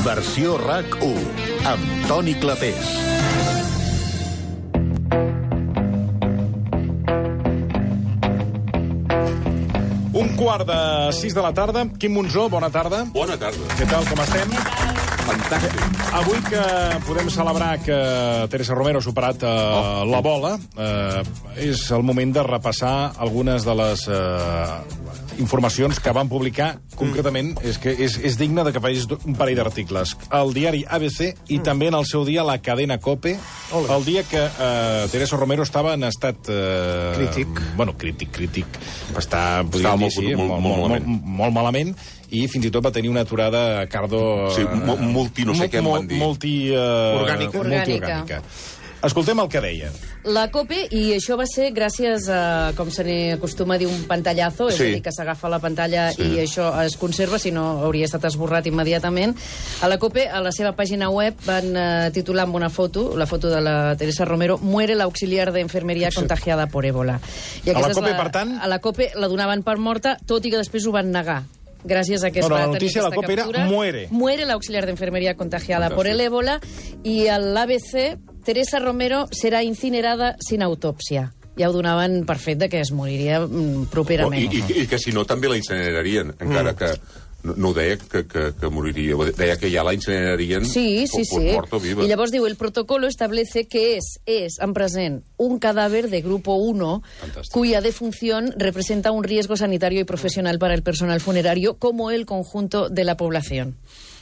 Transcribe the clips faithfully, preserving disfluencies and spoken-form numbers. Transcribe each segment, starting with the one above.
Versió RAC u, amb Toni Clapés. Un quart de sis de la tarda. Quim Monzó, bona tarda. Bona tarda. Què tal, com estem? Fantàstic. Avui que podem celebrar que Teresa Romero ha superat eh, oh. la bola, eh, és el moment de repassar algunes de les eh, informacions que van publicar. Concretament, és que és, és digne de que facis un parell d'articles. El diari A B C i mm. també en el seu dia la cadena COPE, Olé. el dia que eh, Teresa Romero estava en estat... Eh, crític. Bueno, crític, crític. Està, estava dir, molt, sí, molt, molt, molt, malament. Molt, molt malament. I fins i tot va tenir una aturada cardo... Sí, multi, no sé què em van dir. Multi... Uh, orgànica. Multi orgànica. Escoltem el que deia. La COPE, i això va ser gràcies a, com se n'acostuma a dir, un pantallazo, és sí. a dir, que s'agafa la pantalla sí. i això es conserva, si no hauria estat esborrat immediatament. A la COPE, a la seva pàgina web, van uh, titular amb una foto, la foto de la Teresa Romero, «Muere la auxiliar de enfermería contagiada por ébola». I a la COPE, la, per tant... A la COPE la donaven per morta, tot i que després ho van negar. Gràcies a que es no, no, va la notícia tenir de la COPE captura. Era muere. Muere la auxiliar de enfermería contagiada Fantàstic. por el ébola. I a l'A B C, Teresa Romero serà incinerada sin autopsia. Ja ho donaven per fet de que es moriria mm, properament. Oh, i, i, I que si no també la incinerarien, encara mm. que... No, no deia que, que, que moriria, deia que ja la incinerarien sí, sí, por, sí. por mort o viva. Y llavors diu, el protocolo establece que es, es en present, un cadáver de grupo uno Fantàstic. Cuya defunción representa un riesgo sanitario y profesional para el personal funerario como el conjunto de la población.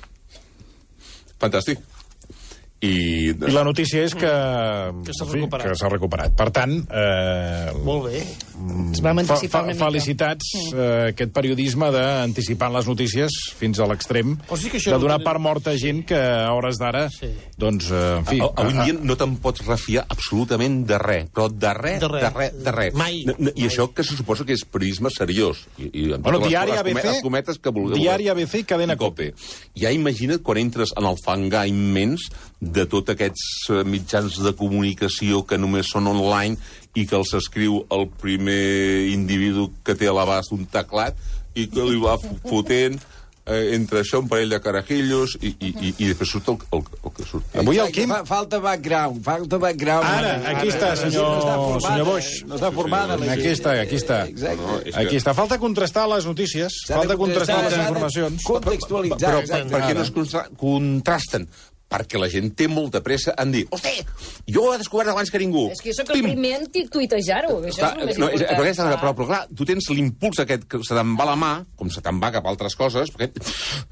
Fantàstic. I... I la notícia és que... Que s'ha en fi, recuperat. Que s'ha recuperat. Per tant... Eh, Molt bé. Es vam anticipar una mica. Felicitats eh, aquest periodisme d'anticipar les notícies fins a l'extrem, O sigui que això de donar no- per mort a gent que a hores d'ara, Sí. doncs, eh, en fi... A, avui en dia no te'n pots refiar absolutament de res, però de res, De de res. res, de res. Mai. No, no, I Mai. això que se suposa que és periodisme seriós. I, i amb Bueno, totes les- diari les A B C, come- les cometes que vulgueu. diari A B C i cadena COPE. Ja imagina't quan entres en el fangar immens de tots aquests eh, mitjans de comunicació que només són online i que els escriu el primer individu que té a l'abast un teclat i que li va fotent eh, entre això un parell de carajillos i, i, i, i després surt el, el, el que surt. Avui el Quim... Fa, falta background, falta background. Ara, aquí està, senyor, no està formada, senyor Boix. No està formada. la gent. Aquí està, aquí està. Exacte. No, és que- Aquí està. Falta contrastar les notícies, S'ha de falta contrastar les s'ha de informacions. Contextualitzar. Però per, exacte. per què no es contra contrasten? Perquè la gent té molta pressa en dir hosti, jo ho he descobert abans que ningú. És que jo soc el Pim. primer en tuitejar-ho. Això Clar, és el més no, és, important. però, aquesta, però, però, clar, tu tens l'impuls aquest que se te'n va la mà, com se te'n va cap a altres coses, perquè,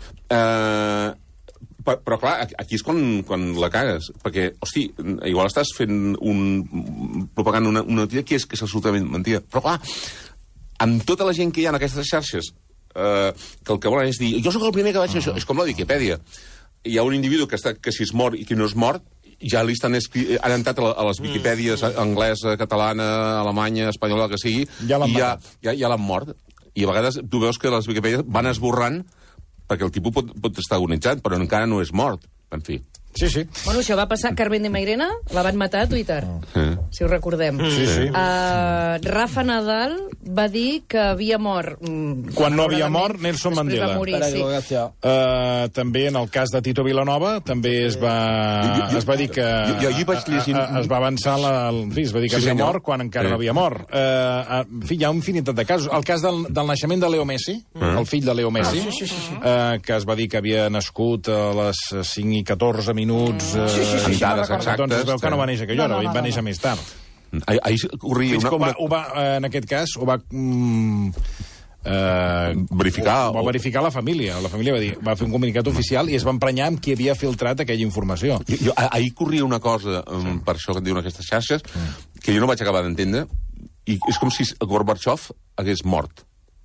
eh, però, però, clar, aquí és quan, quan la cagues, perquè, hosti, igual estàs fent un, propagant una, una notícia que és, que és absolutament mentida. Però, clar, amb tota la gent que hi ha en aquestes xarxes, eh, que el que volen és dir, jo sóc el primer que vaig fer això, és com la Viquipèdia. Hi ha un individu que, està, que si és mort i qui no és mort, ja li estan escrit, han entrat a, la, a les Viquipèdies mm. anglesa, catalana, alemanya, espanyola, que sigui, Ja l'han i ja, matat. ja, ja l'han mort. I a vegades tu veus que les Viquipèdies van esborrant perquè el tipus pot, pot estar agonitzant, però encara no és mort. En fi. Sí, sí. Bueno, això va passar a Carmen de Mairena, la van matar a Twitter, Eh. si ho recordem. Sí, sí. Uh, Rafa Nadal va dir que havia mort... Mm, Quan no havia malauradament, mort, Nelson després Mandela. Va morir, Per sí. divulgació. Uh, també en el cas de Tito Vilanova també es va, Jo- jo- es va dir que jo- jo ahir vaig llegir- a- a- es va avançar la, en fi, es va dir que Sí, havia senyor. mort quan encara Sí. no havia mort. Uh, en fi, hi ha una infinitat de casos. El cas del, del naixement de Leo Messi, el fill de Leo Messi, sí, sí, sí, sí. Uh, que es va dir que havia nascut a les cinc i catorze minuts, uh, Sí, sí, sí, sí, amb dades me'n recordo. exactes. doncs es veu que no va néixer aquella hora, No, no, no, va no, néixer no. més tard. Ahir, ahir corria Fins una... que ho va, una... ho va, eh, en aquest cas, ho va... Mm, eh, Verificar, Ho, va o- verificar la família. La família va, dir, va fer un comunicat oficial i es va emprenyar amb qui havia filtrat aquella informació. Jo, jo, ah- ahir corria una cosa, um, per això que et diuen aquestes xarxes, que jo no vaig acabar d'entendre, i és com si Gorbachev hagués mort.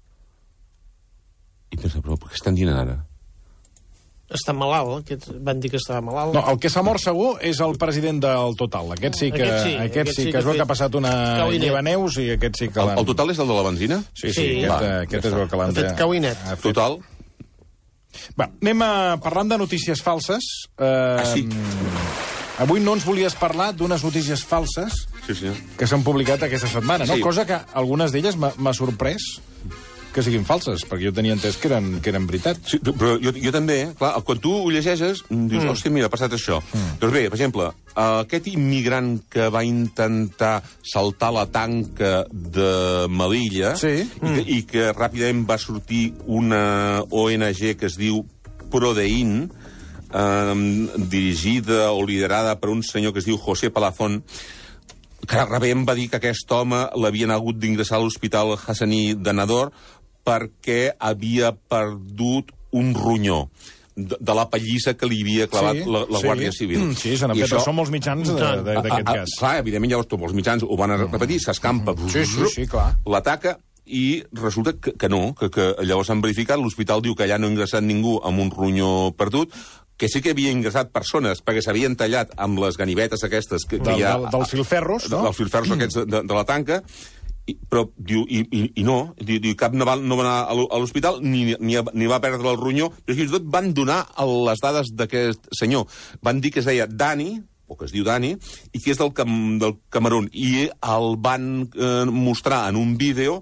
I pensa, però què estan dient ara? Està malalt, aquest, van dir que estava malalt. No, el que s'ha mort segur és el president del Total. Aquest sí que, Aquest sí, aquest aquest sí sí que que es veu ha que ha fet passat una cau i net. llevaneus i aquest sí que El, l'han... el total és el de la benzina? Sí, sí, Sí. aquest, Va, eh, aquest ja és el està. que l'han... Ha fet cau i net. ha fet- Total? Va, anem a... parlant de notícies falses. Eh, Ah, sí? Avui no ens volies parlar d'unes notícies falses Sí, senyor. que s'han publicat aquesta setmana, no? Sí. Cosa que algunes d'elles m'ha m'ha sorprès. que siguin falses, perquè jo tenia entès que eren, que eren veritat. Sí, però jo, jo també, clar, quan tu ho llegeixes, dius, mm. hòstia, mira, ha passat això. Mm. Doncs bé, per exemple, aquest immigrant que va intentar saltar la tanca de Melilla sí. i, que, i que ràpidament va sortir una O N G que es diu Prodein, eh, dirigida o liderada per un senyor que es diu José Palazón, que ràpidament va dir que aquest home l'havien hagut d'ingressar a l'hospital Hassani de Nador perquè havia perdut un ronyó de, de la pallissa que li havia clavat sí, la, la sí. Guàrdia Civil. Sí, se n'han fet, això... són molts mitjans d'aquest cas. Clar, evidentment, llavors tots els mitjans ho van a repetir, s'escampa, sí, sí, sí, clar. l'ataca, i resulta que, que no, que, que llavors s'han verificat, l'hospital diu que allà no ha ingressat ningú amb un ronyó perdut, que sí que havia ingressat persones perquè s'havien tallat amb les ganivetes aquestes que, que del, hi ha... Del, dels filferros, no? Dels filferros aquests de, de, de la tanca, I, però diu, i, i, i no, diu, diu cap no va, no va anar a l'hospital ni, ni, ni va perdre el ronyó, però fins i tot van donar les dades d'aquest senyor. Van dir que es deia Dani, o que es diu Dani, i que és del, Cam, del Camerún, i el van eh, mostrar en un vídeo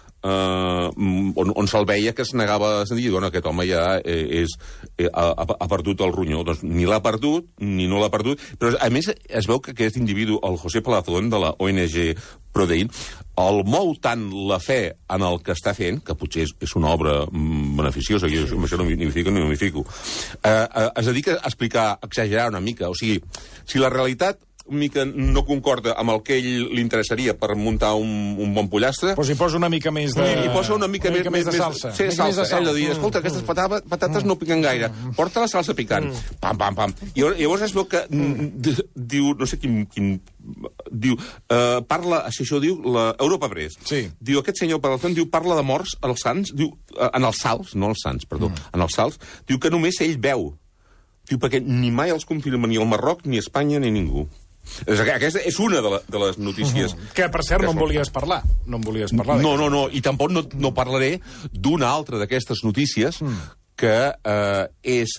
Uh, on, on se'l veia que es negava a sentir, i bueno, aquest home ja eh, és, eh, ha, ha perdut el ronyó. Doncs ni l'ha perdut, ni no l'ha perdut, però a més es veu que aquest individu, el José Palazón, de la O N G Prodein, el mou tant la fe en el que està fent, que potser és, és una obra mm, beneficiosa, i amb això no m'hi fico ni no m'hi fico, eh, eh, es dedica a explicar, a exagerar una mica, o sigui, si la realitat una mica no concorda amb el que ell li interessaria per muntar un, un bon pollastre... Però si posa una mica més de... I posa una mica, una mica més, més de salsa. Sí, mica salsa. Més de Ell de dir, escolta, aquestes patata, patates no piquen gaire. Porta la salsa picant. Pam, pam, pam. I llavors, llavors es veu que diu, no sé quin... quin diu, uh, parla, això, això diu, la Europa Press. Sí. Diu, aquest senyor Palazón, diu, parla de morts als sants, diu, uh, en els salts, no els sants, perdó, mm. en els salts, diu que només ell veu. Diu, perquè ni mai els confirma ni el Marroc, ni Espanya, ni ningú. Aquesta és una de, la, de les notícies... Uh-huh. Que, per cert, no en volies parlar. No en volies parlar. No, no, no, i tampoc no, no parlaré d'una altra d'aquestes notícies mm. que eh, és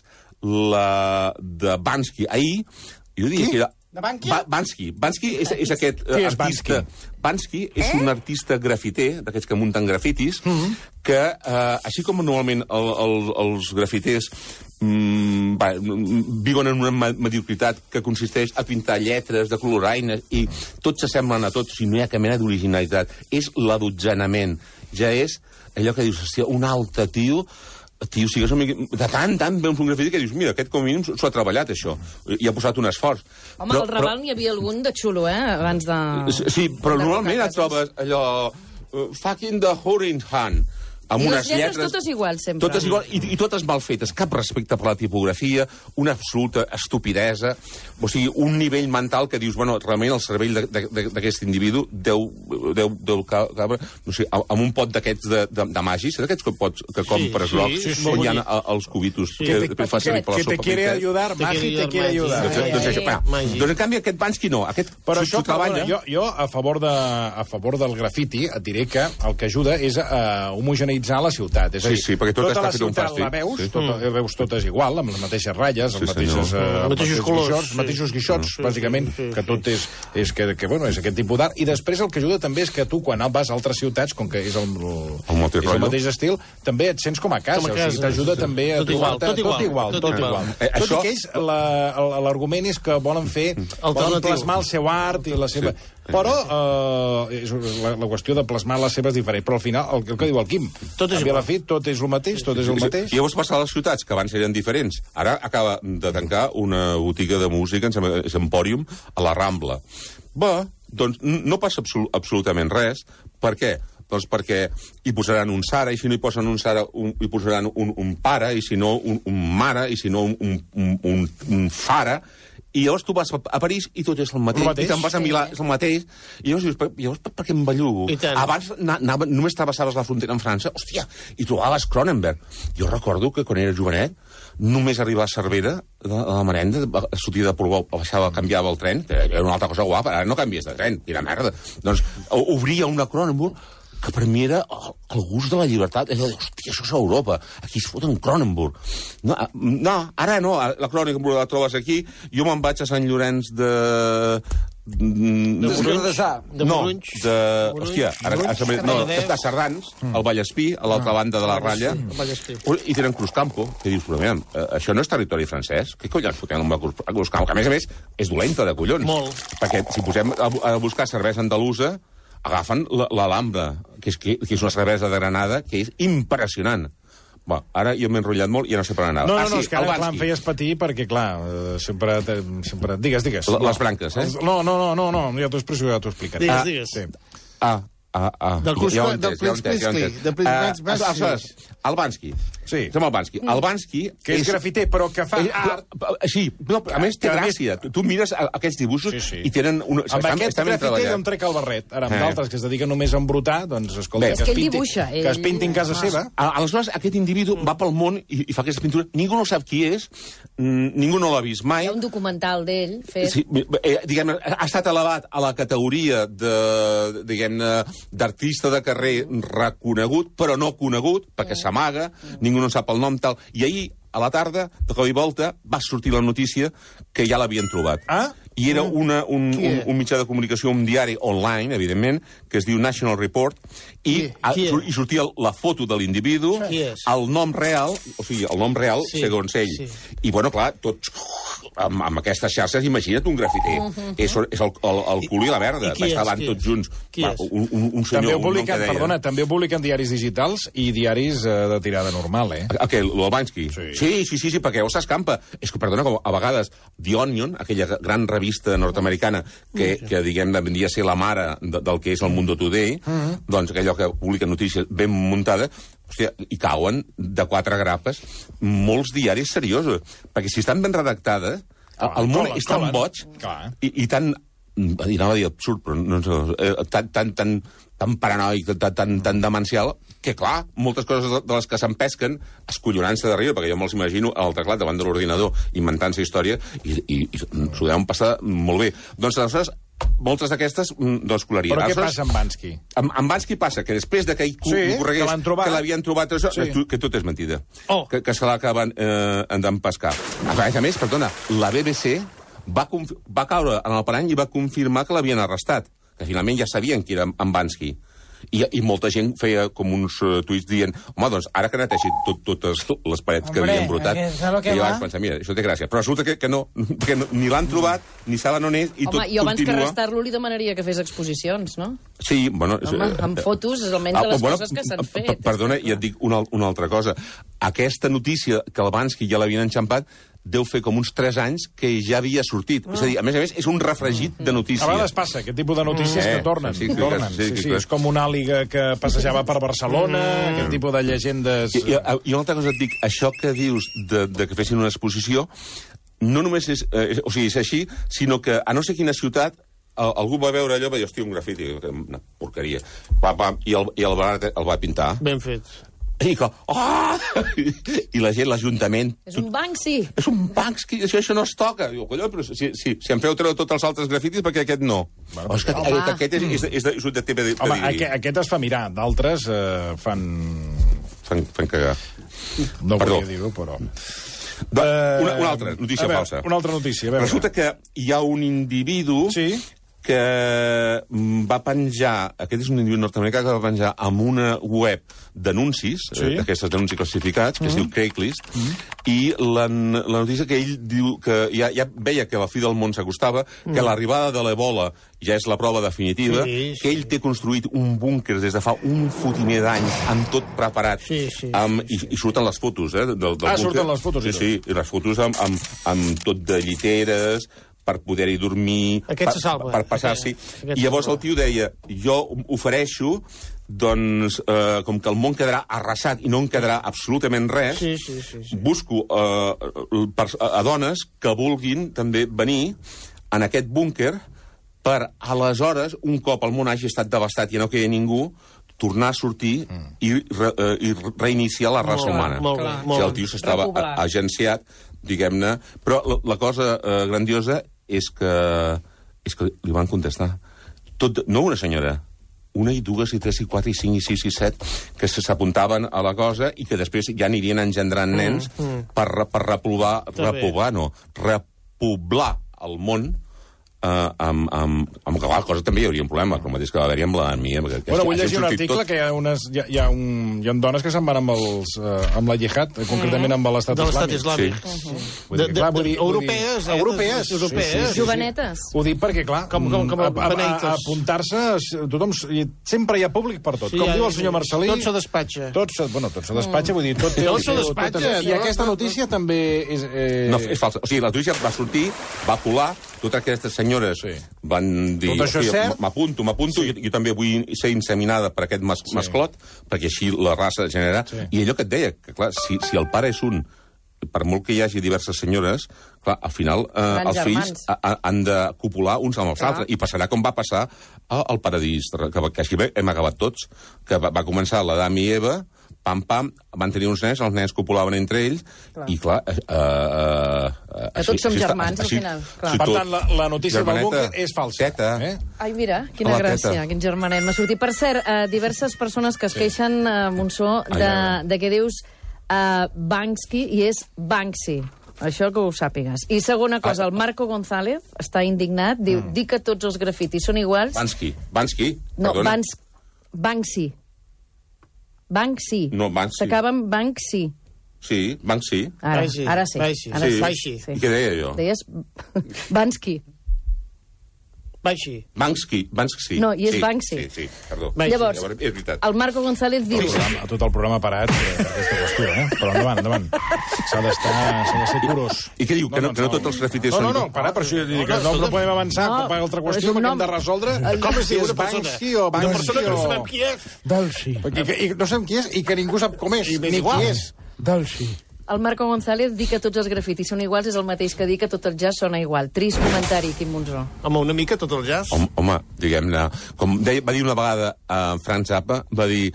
la de Bansky. Ahir, jo diria que era... De Bansky? Ba Bansky. Bansky és, és aquest uh, és artista... Bansky? Bansky és eh? un artista grafiter, d'aquests que munten grafitis, mm -hmm. que, eh, així com normalment el, el, els grafiters mm, va, viuen en una mediocritat que consisteix a pintar lletres de coloraines i tots s'assemblen a tots, si no hi ha cap mena d'originalitat. És l'adotzenament. Ja és allò que dius, hòstia, un altre tio... Tio, sigues un mica... De tant, tant veus un grafiti que dius, mira, aquest com a mínim s'ho ha treballat, això, i ha posat un esforç. Home, però, al Raval n'hi havia algun de xulo, eh, abans de... Sí, però normalment et trobes allò... Uh, fucking the Horinhan, amb I unes les lletres, lletres... totes iguals, sempre. Totes iguals, i, i totes mal fetes. Cap respecte per la tipografia, una absoluta estupidesa, o sigui, un nivell mental que dius, bueno, realment el cervell d'aquest individu deu, deu, deu cabre, no sé, amb un pot d'aquests de, de, de magis, d'aquests que pots, que compres sí, grocs, sí, sí, on sí. hi ha els cubitos Sí. que Que després fa servir per la Que sopa. te quiere ayudar, Magi te quiere ayudar. Doncs, doncs, això, va, Magi. doncs en canvi aquest Bansky no, aquest Però s'ho això, treballa. perdona, jo, jo a, favor de, a favor del grafiti et diré que el que ajuda és a homogeneïtzar la ciutat. És a dir, Sí, sí, perquè tot tota està la fet un ciutat fàstic. la veus, Sí. tota, la veus totes igual, amb les mateixes ratlles, Sí, els mateixos, senyor. eh, Els mateixos colors, guixots, sí. mateixos guixots, Sí, bàsicament, sí, sí, que tot és, és, que, que, bueno, és aquest tipus d'art. I després el que ajuda també és que tu, quan vas a altres ciutats, com que és el, El mateix és el rotllo. mateix estil, també et sents com a casa. Com a O sigui, casa, t'ajuda sí. també a Tot igual, trobar-te- tot igual, tot igual. tot Tot igual. igual. Eh, Tot això- i que ells, la- el- l'argument és que volen fer, volen Alternatiu. plasmar el seu art i la seva... Sí. Però eh, és la, la qüestió de plasmar les seves diferents. Però al final, el, el que diu el Quim, Tot és a la igual. fi, tot és el mateix, tot és el mateix. I llavors passa a les ciutats, que abans eren diferents. Ara acaba de tancar una botiga de música, em sembla que és Emporium, a la Rambla. Bé, doncs no passa absol absolutament res. Per què? Doncs perquè hi posaran un Sara, i si no hi posen un Sara, un, hi posaran un, un pare, i si no un, un mare, i si no un, un, un, un Fara, i llavors tu vas a París i tot és el mateix, El mateix. i te'n vas a Milà, és el mateix, i llavors dius, per, llavors per, per què em bellugo? I tant. Abans anava, només travessaves la frontera en França, hòstia, i trobaves Cronenberg. Jo recordo que quan era jovenet, només arribar a Cervera, de la merenda, sortia de Portbou, baixava, canviava el tren, que era una altra cosa guapa, ara no canvies de tren, quina merda. Doncs obria una Cronenberg, que per mi era el, el gust de la llibertat. És a dir, hòstia, això és Europa. Aquí es foten Cronenberg. No, no, ara no, la Cronenberg la trobes aquí. Jo me'n vaig a Sant Llorenç de... De Desgradessar. De no, Morunys. de... Morunys. Hòstia, ara, ara, ara, no, de Serrans, al Vallespí, a l'altra banda de la ratlla, Vallespí. i tenen Cruzcampo, que dius, però mira, eh, això no és territori francès? Què collons fotem amb la Cruz- a Cruzcampo? Que a més a més és dolenta de collons. Molt. Perquè si posem a, a buscar cervesa andalusa, agafen la- l'Alhambra, que, és, que, que és una cervesa de Granada, que és impressionant. Bé, ara jo m'he enrotllat molt i ja no sé per on anava. No, no, ah, no, sí, és que ara, clar, em Albansky. feies patir perquè, clar, eh, sempre... te- sempre... Digues, digues. La- les branques, eh? No, no, no, no, no ja t'ho expresso, ja t'ho explicaré. Digues, Ah, digues. Sí. Ah, ah, ah. Del Cruz- Ja ho he del entès, ja ho he entès, ja ho he entès. Del Prince Eh, Bansky. Aleshores, Albansky. Sí. Som Albansky. Albansky Que és grafiter, però que fa Eh, art. Sí, no, a més té Que a més- gràcia. Tu, tu mires a- aquests dibuixos Sí, sí. i tenen... Una, Amb aquest estan ben grafiter treballats. d'on trec el barret. Ara, amb Eh. d'altres que es dediquen només a embrutar, doncs, escolta, Bé. És que, que es ell pinti, dibuixa, que es ell- pinti en casa Ah. seva. A- Aleshores, aquest individu va pel món i, i fa aquesta pintura. Ningú no sap qui és, mm, ningú no l'ha vist mai. Hi ha un documental d'ell fet... Sí, eh, diguem, ha estat elevat a la categoria de, diguem-ne, d'artista de carrer reconegut, però no conegut, perquè s'amaga, ningú no sap el nom, tal. I ahir, a la tarda, de cop i volta, va sortir la notícia que ja l'havien trobat. Ah? I era una, un, Qui un, és? un mitjà de comunicació, un diari online, evidentment, que es diu National Report, i, Qui- a, qui és? sur- i sortia la foto de l'individu, Qui és? el nom real, o sigui, el nom real, Sí, segons ell. sí. I, bueno, clar, tots... Amb, amb aquestes xarxes, imagina't un grafiter. Uh -huh. És, és el, el, el cul i la verda. I qui és? Estaven Qui tots és? junts. Qui Va, és? un, un, un senyor, També ho un nom que publiquen, deia... perdona, també ho publiquen diaris digitals i diaris eh, de tirada normal, eh? A- Aquell, l'Albansky? Sí. sí, sí, sí, sí, perquè llavors s'escampa. És que, perdona, com a vegades The Onion, aquella gran revista nord-americana que, que diguem-ne, vindria a ser la mare de, del que és el Mundo Today, doncs allò que publica notícies ben muntada, hòstia, i cauen de quatre grapes molts diaris seriosos. Perquè si estan ben redactades, el, el món colen, és tan colen. boig Clar. i, i tan... I anava a dir absurd, però no sé, eh, tan, tan, tan, tan paranoic, tan, tan, tan demencial, que, clar, moltes coses de- de les que s'empesquen, escollonant-se de riure, perquè jo me'ls imagino al teclat davant de l'ordinador, inventant-se història, i, i, i s'ho deuen passar molt bé. Doncs, aleshores, moltes d'aquestes, mm, doncs, colarien. Però què Aleshores, passa amb Bansky? amb, amb Bansky passa que després de que ell Sí, sí, corregués, que l'han trobat. que l'havien trobat, això, Sí. sí. que, que tot és mentida. Oh. Que, que se l'acaben eh, d'empescar. A més a més, perdona, la B B C va, conf- va caure en el parany i va confirmar que l'havien arrestat, que finalment ja sabien que era en Bansky. I, I molta gent feia com uns uh, tuits dient home, doncs ara que neteixi tot, totes les parets que Hombre, havien brotat. que és a lo que I jo va. vaig pensar, mira, això té gràcia. Però resulta que, que no, que no, ni l'han trobat, ni saben on és, i Home, tot jo abans que continua... arrestar-lo li demanaria que fes exposicions, no? Sí, bueno... és, Home, eh, amb eh, fotos és almenys de les bueno, coses que s'han p- fet. Perdona, i et dic una, una altra cosa. Aquesta notícia que el Bansky ja l'havien enxampat deu fer com uns tres anys que ja havia sortit. És a dir, a més a més, és un refregit de A notícies. vegades passa, aquest tipus de notícies Eh, que tornen. sí, sí, tornen. sí, Sí, sí, sí, clar. és com una àliga que passejava per Barcelona, aquest tipus de llegendes... I, i, I una altra cosa et dic, això que dius de, de que fessin una exposició, no només és, eh, o sigui, és així, sinó que a no sé quina ciutat el, algú va veure allò i va dir, hòstia, un grafiti, una porqueria. Pa, pa, I el, i el Bernat el va pintar. Ben fet. I, que, oh! I la gent, l'Ajuntament... És un Banksy. És un Bansky, això, això no es toca. Diu, colló, però si, si, si em feu treure tots els altres grafitis, perquè aquest no. Bueno, oh, és que Home. aquest, aquest és, és, és, de, és de T V de Home, aquest, aquest es fa mirar, d'altres eh, fan... Fan, fan cagar. No Perdó. volia dir-ho, però... De, Eh, una, una altra notícia a veure, falsa. Una altra notícia, a veure. Resulta que hi ha un individu Sí. que mm, va penjar, aquest és un individu nord-americà que va penjar amb una web d'anuncis, Sí. eh, d'aquestes d'anuncis classificats, que es diu Craigslist, i la, la notícia que ell diu que ja, ja veia que la fi del món s'acostava, que l'arribada de l'Ebola ja és la prova definitiva, Sí, sí. que ell té construït un búnquer des de fa un fotimer d'anys, amb tot preparat, Sí, sí, amb, i, i surten les fotos, eh, del, del Ah, búnquer. surten les fotos i Sí, sí, i les fotos amb, amb, amb tot de lliteres, per poder-hi dormir, Aquest per, se salva. per passar-s'hi. Aquest I llavors se el tio deia, jo ofereixo, doncs, eh, com que el món quedarà arrasat i no en quedarà absolutament res, Sí, sí, sí, sí. busco eh, per, a, a dones que vulguin també venir en aquest búnquer per, aleshores, un cop el món hagi estat devastat i no quedi ningú, tornar a sortir mm. i, re, eh, i reiniciar la raça Molt, humana. molt bé, Clar. molt Si bé. el tio s'estava Repoblar. a- agenciat, diguem-ne... Però la, la cosa eh, grandiosa és que, és que li van contestar. Tot, no una senyora, una i dues i tres i quatre i cinc i sis i set que se- s'apuntaven a la cosa i que després ja anirien engendrant nens mm, mm. per, re- per repoblar, Està bé. repoblar, no, repoblar el món Uh, amb, amb, amb qualsevol cosa també hi hauria un problema, com el mateix que va haver-hi amb la Mia. Que, que Bueno, vull ha llegir un sortit article tot. que hi ha, unes, hi, ha, hi, ha un, hi ha dones que se'n van amb, els, uh, amb la jihad, eh, concretament amb l'estat De l'estat islàmic. islàmic. Sí. Vull dir, De- clar, de- vull dir- vull dir- europees, eh? Europees. Europees. Sí, sí, sí, sí. Jovenetes. Ho dic perquè, clar, Com- com- com a- a- a- beneites. apuntar-se, tothom, sempre hi ha públic per tot. Sí, Com ja- diu el senyor Marcelí... tot se despatxa. Tot se, bueno, tot se despatxa, vull dir, tot té... Tot el se seu- despatxa, tot- I no? aquesta notícia també és... Eh... No, és falsa. O sigui, la notícia va sortir, va colar, totes aquestes senyores Sí. van dir... Tot això és "Hòstia, cert?" M'apunto, m'apunto, Sí. jo, jo també vull ser inseminada per aquest mas, Sí. masclot, perquè així la raça es genera. Sí. I allò que et deia, que clar, si, si el pare és un, per molt que hi hagi diverses senyores, clar, al final eh, Seran els fills germans. ha, ha- han de copular uns amb els Clar. altres. I passarà com va passar a- al Paradís, que, va- que així hem acabat tots, que va, va començar l'Adam i Eva, pam, pam, van tenir uns nens, els nens copulaven entre ells, Clar. i clar... Eh, eh, eh, Que tots som germans, al final, clar. Per tant, la, la notícia del búnquer és falsa. Teta. Eh? Ai, mira, quina Hola, gràcia, Teta. quin germanet m'ha sortit. Per cert, uh, diverses persones que es queixen, uh, Monsó, Ai, de, ai, ai. de que dius uh, Banksy i és Banksy. Això que ho sàpigues. I segona cosa, el Marco González està indignat, diu, mm. dic que tots els grafitis són iguals... Bansky. Bansky? No, Perdona. Bans, Banksy. Banksy. No, Banksy. S'acaba amb Banksy. Sí, Banksy. Ara, Baixi, ara sí. baixi. Ara Sí. sí. Baixi. I què deia jo? Deies Bansky. Baixi. Bansky. Bansky. No, i és sí, Banksy. Sí, sí, perdó. Baixi. Llavors, Llavors, és veritat. el Marco González diu... El programa, tot el programa parat, eh, aquesta qüestió, eh? Però endavant, endavant. S'ha d'estar, s'ha de ser curós. I què diu? Que no, que no tots els grafiters No, són... no, no, parar, per això jo dic que No, no, no, no escolta. podem avançar No, cap a altra és qüestió un perquè hem nom. de resoldre Com es diu si una és persona? Banksy o Una Banksy persona que no o... sabem qui és. Dalsi, Perquè, que, i no sabem qui és i que ningú sap com és, I m'és ni igual. qui és. Dalsi. El Marco González dir que tots els grafitis són iguals és el mateix que dir que tot el jazz sona igual. Trist comentari, Quim Monzó. Home, una mica tot el jazz. Home, home diguem-ne... Com deia, va dir una vegada a Frank Zappa, va dir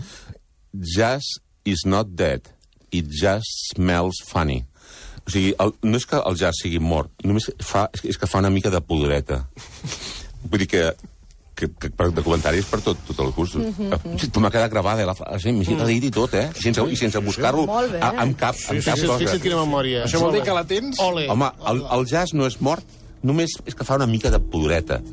jazz is not dead, it just smells funny. O sigui, el, no és que el jazz sigui mort, només fa, és que fa una mica de pudoreta. Vull dir que... Que, que, per, de comentaris per tot, tot el curs. Mm -hmm. M'ha quedat gravada la frase, m'he mm. dit i tot, eh? I sense, i sense buscar-lo Molt bé. amb cap, amb cap Fixa't, cosa. fixa't quina memòria. Això vol dir que la tens? Ole. Home, el, el jazz no és mort, només és que fa una mica de pudoreta.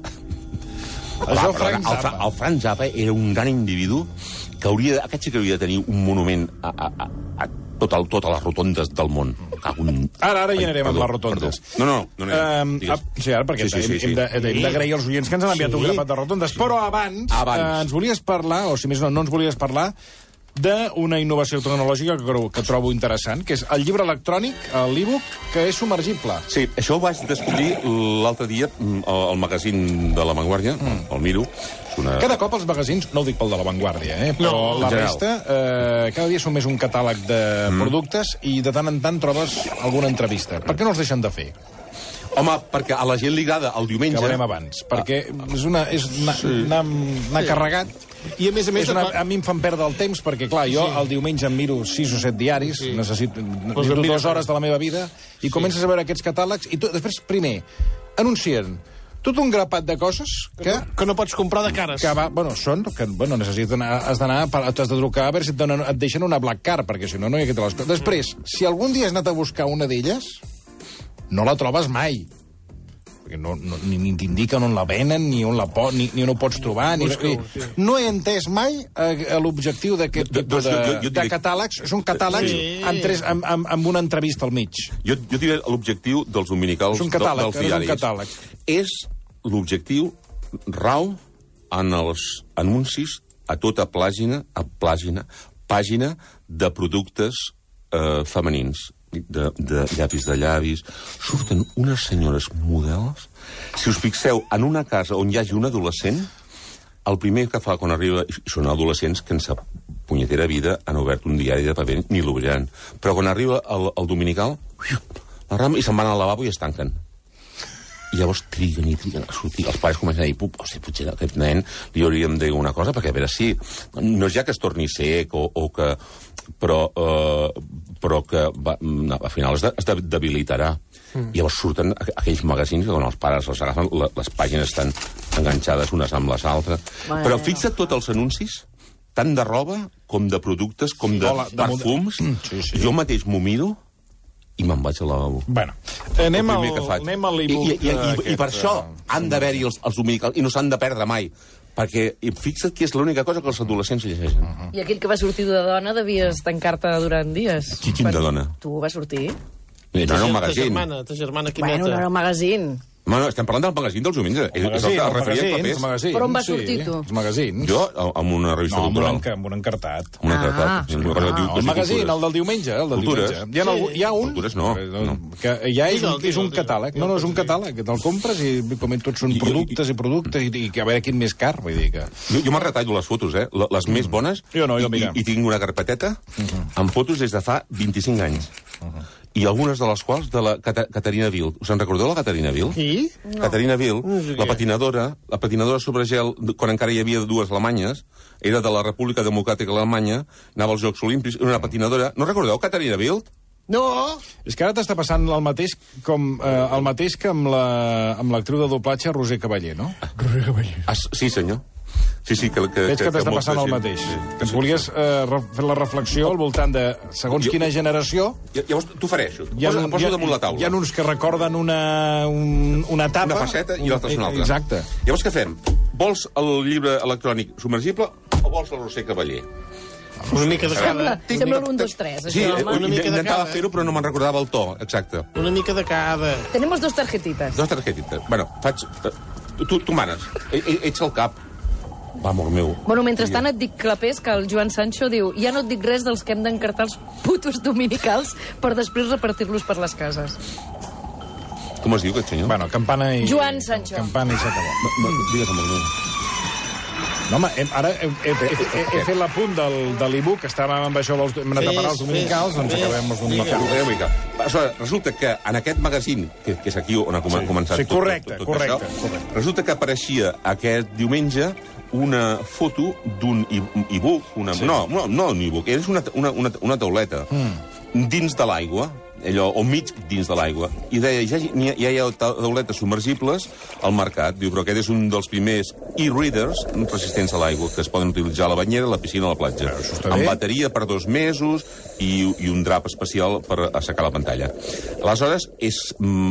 Això, Va, Frank el, Fra- Zappa. el Frank Zappa era un gran individu que hauria, aquest sí que hauria de tenir un monument a, a, a, a tot el, totes les rotondes del món. Un... Ara, ara hi Ai, anirem amb perdó, les rotondes. perdó. No, no, no. no, Um, no digues. sí, ara, perquè Sí, sí, sí, sí. hem, hem de- hem d'agrair als oients que ens han enviat Sí. un grapat de rotondes. Però abans, Abans. Eh, ens volies parlar, o si més no, no ens volies parlar, d'una innovació tecnològica que, cro- que trobo interessant, que és el llibre electrònic, l'e-book, que és submergible. Sí, això ho vaig descobrir l'altre dia mm, al, al magazín de La Vanguardia, mm. el miro. És una... Cada cop els magazins, no ho dic pel de La Vanguardia, eh, però No, en la general. resta, eh, cada dia són més un catàleg de mm. productes i de tant en tant trobes alguna entrevista. Per què no els deixen de fer? Home, perquè a la gent li agrada el diumenge... Que veurem abans. Perquè és, una, és anar, Sí. anar, anar carregat. I a més a més... És una, a mi em fan perdre el temps perquè, clar, jo el diumenge em miro sis o set diaris, Sí. necessito, Pues necessito em mires- dues hores de la meva vida, i comences a veure aquests catàlegs, i tu, després, primer, anuncien tot un grapat de coses que... Que no pots comprar de cares. que va, bueno, són, que, bueno, necessites anar, has d'anar, per- t'has de trucar a veure si et, donen, et deixen una black card, perquè si no, no hi ha que te les... Després, si algun dia has anat a buscar una d'elles, no la trobes mai. Perquè no, no, ni, ni t'indiquen on la venen, ni on la po, ni, ni on ho pots trobar. Ni, Busca-ho, ni, sí. No he entès mai eh, l'objectiu d'aquest Do- tipus doncs de, jo- jo- jo de diré- catàlegs. Són catàlegs Sí. amb, tres, amb, amb, amb una entrevista al mig. Jo, jo diré l'objectiu dels dominicals És un catàleg, del, dels és un diaris. catàleg. És l'objectiu rau en els anuncis a tota pàgina, a pàgina, pàgina de productes eh, femenins, de, de llapis de llavis. Surten unes senyores models. Si us fixeu, en una casa on hi hagi un adolescent, el primer que fa quan arriba, i són adolescents que en sa punyetera vida han obert un diari de paper, ni l'obriran. Però quan arriba el, el dominical, la rama, i se'n van al lavabo i es tanquen. I llavors triguen i triguen a sortir. Els pares comencen a dir, pup, hosti, potser a aquest nen li hauríem de dir una cosa, perquè a veure si... No és ja que es torni sec o, o que... Però, eh, però que va, no, al final es, de, es de, debilitarà. Mm. I llavors surten aqu- aquells magazins que quan els pares els agafen, la, les pàgines estan enganxades unes amb les altres. Bueno. Però fixa't tots els anuncis, tant de roba com de productes, com de Hola, de perfums. mode- Sí, sí. Jo mateix m'ho miro i me'n vaig al lavabo. Bueno, anem El al, primer que faig. anem al I, e-book. i, i, i, I aquest, per això eh, han d'haver-hi els, els dominicals, i no s'han de perdre mai. Perquè i fixa't que és l'única cosa que els adolescents llegeixen. Uh -huh. I aquell que va sortir de dona devies tancar-te durant dies. Qui, quin de dona? Tu vas sortir? No, no, un Ta magazín. germana, ta germana Quimeta. Bueno, no era un magazín. No, no, estem parlant del magazín dels diumenges. És, és el magazín, que es els referia a magazins, papers. els magazins. Per on vas sí, sortir, tu? Els magazins. Jo, amb una revista No, amb un, cultural. enca, amb un encartat. Una Ah. cartat. Una cosa que diu Ah, que el sí, magazín, cultures. el del diumenge, el del Cultures. diumenge. Hi ha, algú, hi ha un... Cultures no, no. Que ja és, un, Digue'l, és un digue'l, catàleg. No, no, és un catàleg. Te'l compres i com tots són I- i- productes i productes i, i que a veure quin més car. Vull dir que... Jo, jo me'n retallo les fotos, eh? Le- Les més bones. Jo no, jo, I, mira. i, I tinc una carpeteta amb fotos des de fa vint-i-cinc anys. I algunes de les quals de la Cata Caterina Vil. Us en recordeu, la Caterina Vil? Qui? No. Caterina Vil, No sé la què. patinadora, la patinadora sobre gel, quan encara hi havia dues alemanyes, era de la República Democràtica Alemanya, anava als Jocs Olímpics, era una patinadora. No recordeu Caterina Vil? No! És que ara t'està passant el mateix com eh, el mateix que amb la amb l'actriu de doblatge Roser Cavallé, no? Roser Cavallé. Ah, sí, senyor. Sí, sí, que... que Veig que t'està molts- passant el sí, mateix. sí, Que sí, volies sí. eh, re- fer la reflexió al voltant de segons Jo- quina generació... Ja- Llavors, t'ho faré, això. Hi ha, Posa, un, posa hi, ha, damunt la taula. hi ha uns que recorden una, un, una etapa... Una faceta i l'altra és una altra. Exacte. Llavors, què fem? Vols el llibre electrònic submergible o vols el Roser Cavaller? Una mica de Sembla, cada. Tinc- sembla un, un, dos, tres. Sí, això, eh, home. una mica de intentava cada. fer-ho, però no me'n recordava el to, exacte. Una mica de cada. Tenemos dos tarjetitas. Dos targetites. Bueno, faig... eh, Tu, tu manes. E- e- Ets el cap. Va, amor meu. Bueno, mentrestant et dic, Clapés, que el Joan Sancho diu ja no et dic res dels que hem d'encartar els putos dominicals per després repartir-los per les cases. Com es diu, aquest senyor? Bueno, campana i... Joan Sancho. Campana i s'acabó. No, no, digues, amor meu. No, home, hem, ara he, he, he, he, he fet l'apunt del, de l'e-book, que estàvem amb això, dels, hem anat a parar els Fes, dominicals, fes, doncs fes. acabem amb un Vinga. mercat. Una mica. Aleshores, resulta que en aquest magazín, que, que és aquí on ha com- començat sí, tot, correcte, tot, tot, correcte, això, correcte. resulta que apareixia aquest diumenge una foto d'un e- e-book, una, sí. no, no, no un e-book, és una, una, una, una tauleta mm. dins de l'aigua, allò, o mig dins de l'aigua, i deia, ja, hi ha, ja hi ha tauletes submergibles al mercat. Diu, però aquest és un dels primers e-readers resistents a l'aigua, que es poden utilitzar a la banyera, a la piscina, a la platja. està Amb bé. bateria per dos mesos i, i un drap especial per assecar la pantalla. Aleshores, és,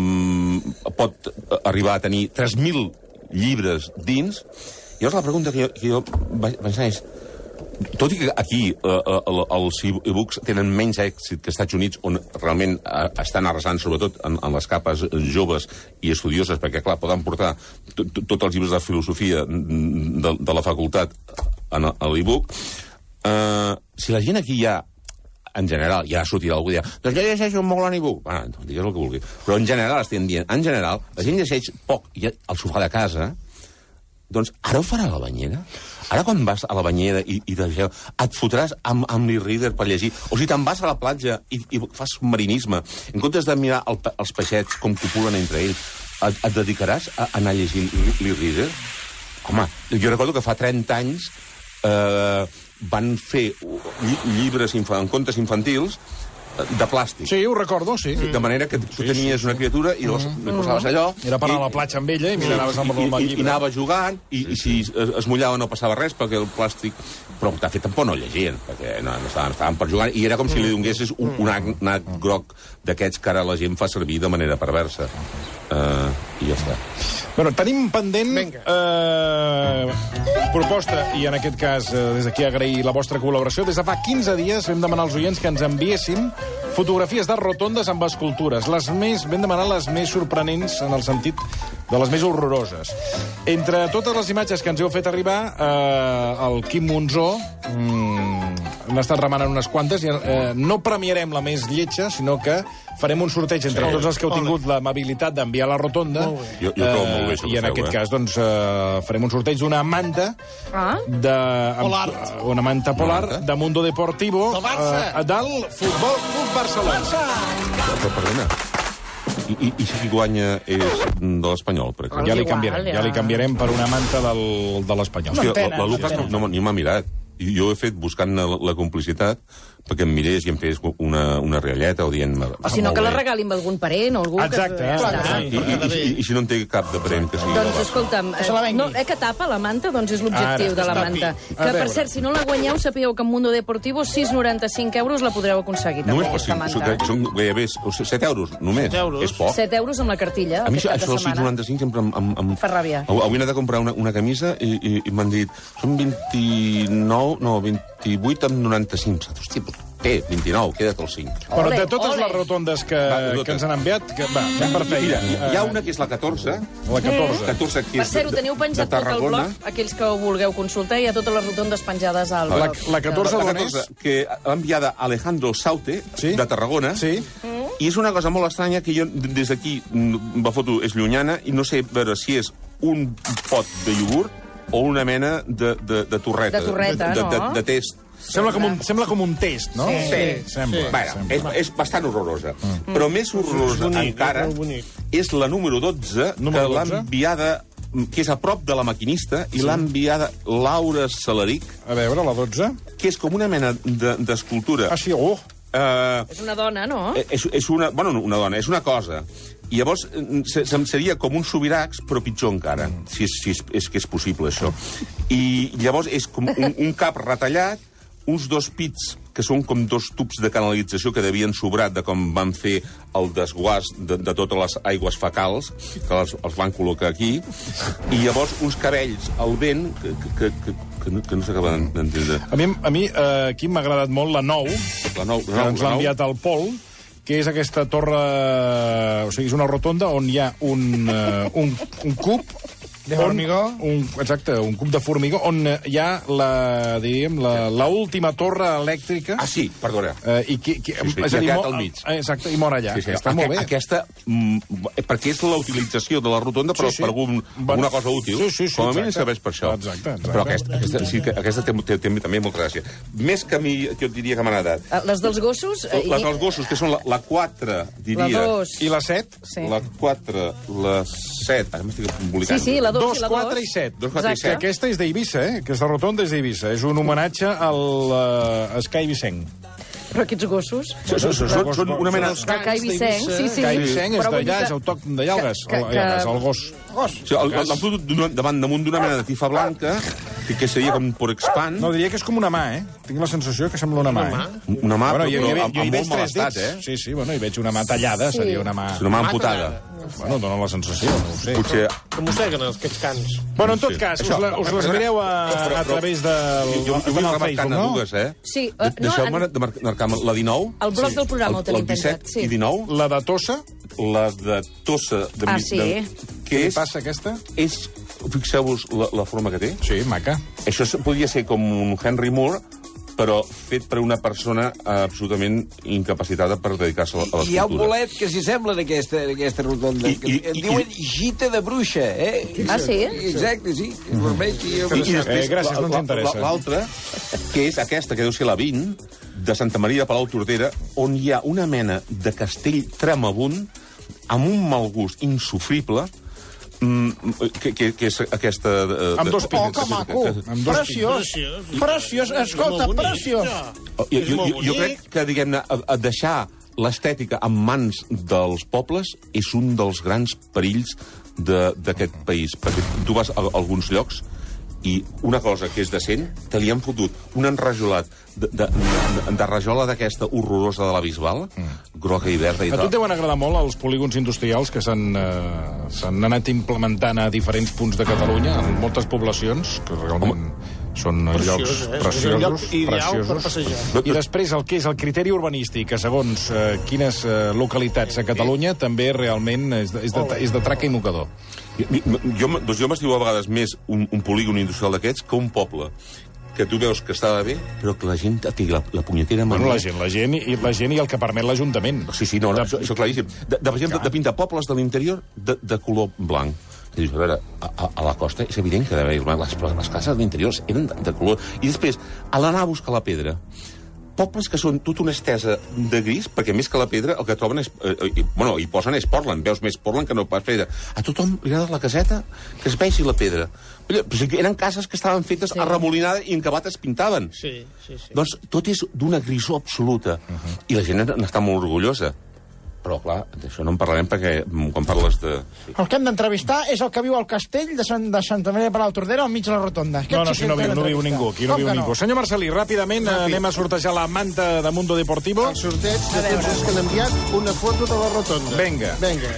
mm, pot arribar a tenir tres mil llibres dins. Llavors, la pregunta que jo, que jo vaig pensar és, tot i que aquí eh, eh, els e-books tenen menys èxit que als Estats Units, on realment eh, estan arrasant, sobretot en, en les capes joves i estudioses, perquè, clar, poden portar tots els llibres de filosofia de, de la facultat en a l'e-book, eh, si la gent aquí ja en general, ja sortirà algú i dirà, doncs jo llegeixo molt en e-book. Bueno, digues el que vulgui. Però en general, estem dient, en general, la gent llegeix poc i al sofà de casa, doncs ara ho farà a la banyera? Ara quan vas a la banyera i, i deixeu, et fotràs amb, amb l'e-reader per llegir? O si te'n vas a la platja i, i fas submarinisme, en comptes de mirar el, els peixets com copulen entre ells, et, et dedicaràs a anar a llegir l'e-reader? Home, jo recordo que fa trenta anys eh, van fer lli llibres, infan contes infantils de plàstic. Sí, ho recordo, sí. De manera que tu tenies una criatura i li posaves allò... Era per anar i- a la platja amb ella i mira, anaves amb el i, i, llibre. i anava jugant, i, i si es, es mullava no passava res, perquè el plàstic... Però, de fet, tampoc no llegien, perquè no, no estaven, estaven per jugar, i era com si li donessis un, un nat groc d'aquests que ara la gent fa servir de manera perversa. Uh, I ja està. Bueno, tenim pendent Vinga. eh, proposta, i en aquest cas eh, des d'aquí agrair la vostra col·laboració. Des de fa quinze dies vam demanar als oients que ens enviessin fotografies de rotondes amb escultures. Les més, vam demanar les més sorprenents en el sentit de les més horroroses. Entre totes les imatges que ens heu fet arribar, eh, el Quim Monzó mm, n'ha estat remenant unes quantes, i eh, no premiarem la més lletja, sinó que farem un sorteig entre Sí. tots els que heu tingut l'amabilitat d'enviar la rotonda. Molt bé. Jo, jo trobo molt bé això I que en feu, aquest eh? cas, doncs, eh, farem un sorteig d'una manta Ah? de, amb, Polar. una manta polar manta? de Mundo Deportivo Del Barça. eh, del Futbol Club Barcelona. Però, perdona, i, i, i si qui guanya és de l'Espanyol, per exemple? Ja li Igual, canviarem, ja. ja li canviarem per una manta del, de l'Espanyol. Hòstia, la, M'entenen, la Lucas no, m'entenen. no, ni m'ha mirat. I jo he fet buscant la, la complicitat perquè em mirés i em fes una, una rialleta o dient... O si no, que la regalin a algun parent o algú... Exacte, que... clar, Està. I, i, i, i, I si no en té cap de parent que sigui... Doncs escolta'm, se la eh, vengui. no, eh, que tapa la manta, doncs és l'objectiu Ara, de la que es manta. tapi. Que, A per veure. cert, si no la guanyeu, sapigueu que en Mundo Deportivo sis coma noranta-cinc euros la podreu aconseguir, també, Només per aquesta cinc, manta. són gairebé set euros, només. set euros. És poc. set euros amb la cartilla, A mi aquest això, cap de això dels sis coma setmana. noranta-cinc sempre em... em, em Fa ràbia. Avui he anat a comprar una, una camisa i, i, i m'han dit són vint-i-nou, no, vint-i-vuit amb noranta-cinc. Hòstia, què? vint-i-nou, queda't el cinc. Però Ole, de totes ole. les rotondes que, Va, totes. que ens han enviat, que, va, anem per feina. Mira, hi ha una que és la catorze, La catorze. catorze que Per és cert, ho de, teniu de penjat tot al Tarragona. blog, aquells que ho vulgueu consultar, hi ha totes les rotondes penjades al La, blog. la catorze La d'on catorze, és? que l'ha enviada Alejandro Saute, Sí. de Tarragona, Sí. i és una cosa molt estranya que jo d- des d'aquí, mm, la foto és llunyana, i no sé veure si és un pot de iogurt o una mena de, de, de torreta. De torreta, de, no? de, de, de test. Sembla com, un, sembla com un test, no? Sí. Sembla. Sí. Bueno, sembla. és, és bastant horrorosa. Mm. Però més horrorosa bonic, encara és molt bonic. és la número dotze, Número que l'ha dotze? enviada, que és a prop de la maquinista, i l'ha enviada Laura Salaric, A veure, la dotze. que és com una mena de- d'escultura. Ah, sí, oh. Eh, És una dona, no? és, és una... Bueno, no, una dona, és una cosa. I llavors eh, se, se, seria com un sobiracs, però pitjor encara, mm. si, és, si és, és que és possible, això. I llavors és com un, un cap retallat, uns dos pits que són com dos tubs de canalització que devien sobrar de com van fer el desguàs de, de totes les aigües fecals, que els, els van col·locar aquí, i llavors uns cabells al vent que, que, que, que, no, que no s'acaben d'entendre. A mi, a mi eh, aquí m'ha agradat molt la nou, La nou, que la nou, ens la l'ha nou. enviat el Pol, que és aquesta torre... O sigui, és una rotonda on hi ha un, uh, un, un cub... De on- formigó. Un, exacte, un cub de formigó, on eh, hi ha la, diríem, la, la última torre elèctrica... Ah, sí, perdona. Eh, i qui, qui, Sí, sí, és i a dir, ha quedat mo- al mig. eh, Exacte, i mor allà. Sí, sí, Està Aque- molt bé. Aquesta, mm, perquè és la utilització de la rotonda, però Sí, sí. per algun, Bueno, alguna cosa útil. sí, sí, sí, Com a mínim exacte. serveix per això. Exacte, exacte. Però aquesta, aquesta, sí, que aquesta té, té, té, també molta gràcia. Més que a mi, jo et diria que m'ha agradat. Eh, Les dels gossos... eh, Les dels gossos, que són la, la quatre, diria. La dos. I la set? Sí. La quatre, la set... Ara m'estic Sí, embolicant. sí, la dos, Dos, i la quatre dos. i set. Dos, quatre i Que set. aquesta és d'Eivissa, eh? Aquesta rotonda és d'Eivissa. És un homenatge al uh, Sky Vicenc. Però aquests gossos... Són, són, són, són una mena... De Cai Vicenc, sí, sí. Sky Vicenc és Però vull dir d'allà, que- és autòcton d'allà, el gas. que- El, que- el, el gos. Sí, el- el- l'han fotut d'una- davant damunt d'una mena de tifa blanca, que, que seria com por expand. No, diria que és com una mà, eh? Tinc la sensació que sembla una mà, eh? Una mà, Bueno, però, jo, jo, però jo, jo hi amb veig molt mal tres estat, dits. eh? Sí, sí, bueno, hi veig una mà tallada, Sí. seria una mà... És una mà amputada. Bueno, dona la sensació, no ho sé. Potser... Que mosseguen aquests cans. Bueno, en tot Sí. cas, us, Això, la, us les mireu a, però- però- a través del, Jo, jo, jo vull del remarcar Facebook, a no? dues, eh? Sí, De- eh, no, Deixeu-me en- de mar- marcar la dinou. El bloc del programa ho tenim el disset penjat, sí. i dinou. La de Tossa, La de Tossa. De, Ah, mi- sí. De, què que li és, passa, aquesta? és... Fixeu-vos la, la forma que té. Sí, maca. Això s- podria ser com un Henry Moore, però fet per una persona absolutament incapacitada per dedicar-se a I hi ha un l'escultura. bolet que s'hi sembla en aquesta, en aquesta rotonda. I- que i- en i- diuen gita de bruixa, eh? Ah, sí? Exacte, sí. És vermell, i... I, i després, Eh, gràcies, no ens la- la- interessa. L'altra, que és aquesta, que deu ser la vint, de Santa Maria de Palau-Tordera, on hi ha una mena de castell tremabund amb un mal gust insufrible, mm, que, que, que és aquesta... eh, Amb de- dos pits. Oh, que maco! Amb dos Preciós! Preciós. Preciós! Escolta, molt bonic, preciós! ja. Oh, jo, És jo, molt jo, jo bonic. crec que, diguem-ne, a, a deixar l'estètica en mans dels pobles és un dels grans perills de- d'aquest país. Perquè tu vas a, a alguns llocs i una cosa que és decent, te li han fotut un enrajolat de, de, de, de rajola d'aquesta horrorosa de la Bisbal, mm. groga i verda i A tu tal. et deuen agradar molt els polígons industrials que s'han eh, s'han anat implementant a diferents punts de Catalunya, en moltes poblacions, que realment són Preciós, llocs eh? És un preciosos, lloc ideal preciosos. per passejar. I després el que és el criteri urbanístic, que segons eh, quines eh, localitats a Catalunya també realment és de, és de, és de traca i mocador. Mi- mi- Jo, m- doncs jo m'estimo a vegades més un, un polígon industrial d'aquests que un poble que tu veus que estava bé, però que la gent té la, la punyetera Bueno, mania. la gent, la gent i la gent i el que permet l'Ajuntament. Sí, sí, no, no això, això claríssim. De, de, per exemple, de pintar pobles de l'interior de, de color blanc. I dius, a veure, a, a, a la costa és evident que d'haver les, les cases de l'interior eren de, de color. I després, a l'anar a buscar la pedra, pobles que són tota una estesa de gris, perquè més que la pedra, el que troben és... Eh, eh, bueno, hi posen és Portland, veus més Portland que no pas pedra. A tothom li agrada la caseta que es vegi la pedra. Però eren cases que estaven fetes sí. arremolinades i en acabat es pintaven. Sí, sí, sí. Doncs tot és d'una grisor absoluta. Uh -huh. I la gent n'està molt orgullosa. Però, clar, d'això no en parlarem perquè quan parles de... Sí. El que hem d'entrevistar és el que viu al castell de, Sant, de Santa Maria de Palau Tordera al mig de la rotonda. No, no, si no viu, no viu ningú, aquí no viu ningú. No? Senyor Marcelí, ràpidament Ràpid. anem a sortejar la manta de Mundo Deportivo. El sorteig de tots els que han enviat una foto de la rotonda. Vinga. Vinga.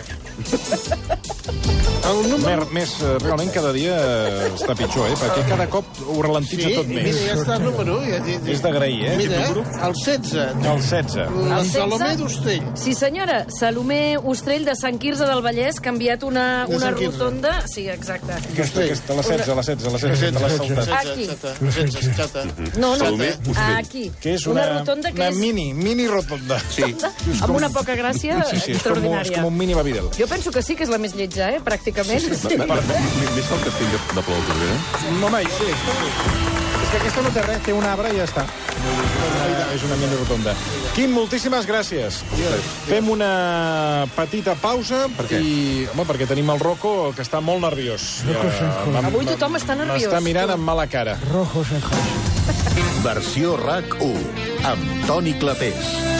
El número... Més, realment, cada dia està pitjor, eh? Perquè cada cop ho ralentitza sí, tot més. Mira, ja està el número. Ja, ja, ja. És d'agrair, eh? Mira, el setze. El setze. La Salomé d'Ostrell. Sí, senyora. Salomé Ostrell de Sant Quirze del Vallès, que ha enviat una, una rotonda... Sí, exacte. Aquesta, aquesta, la setze, la setze, la setze, la setze. Aquí. setze, No, no, Salomé Ostrell. aquí. Que és una, una rotonda que una és... mini, mini rotonda. Sí. Amb una poca gràcia Sí, sí, és com, un- és extraordinària. com un mini Bavidel. Jo penso que sí que és la més lletja, eh? Pràcticament. Sí, sí. Més que el castell de, de Palau Tordera? No, home, sí. És que aquesta no té res, té un arbre i ja està. Una, és una mini rotonda. Quim, moltíssimes gràcies. Fem una petita pausa Per què? i, home, perquè tenim el Rocco, que està molt nerviós. Ja, Avui tothom està nerviós. M'està mirant amb mala cara. Rojos en Versió RAC u, amb Toni Clapés.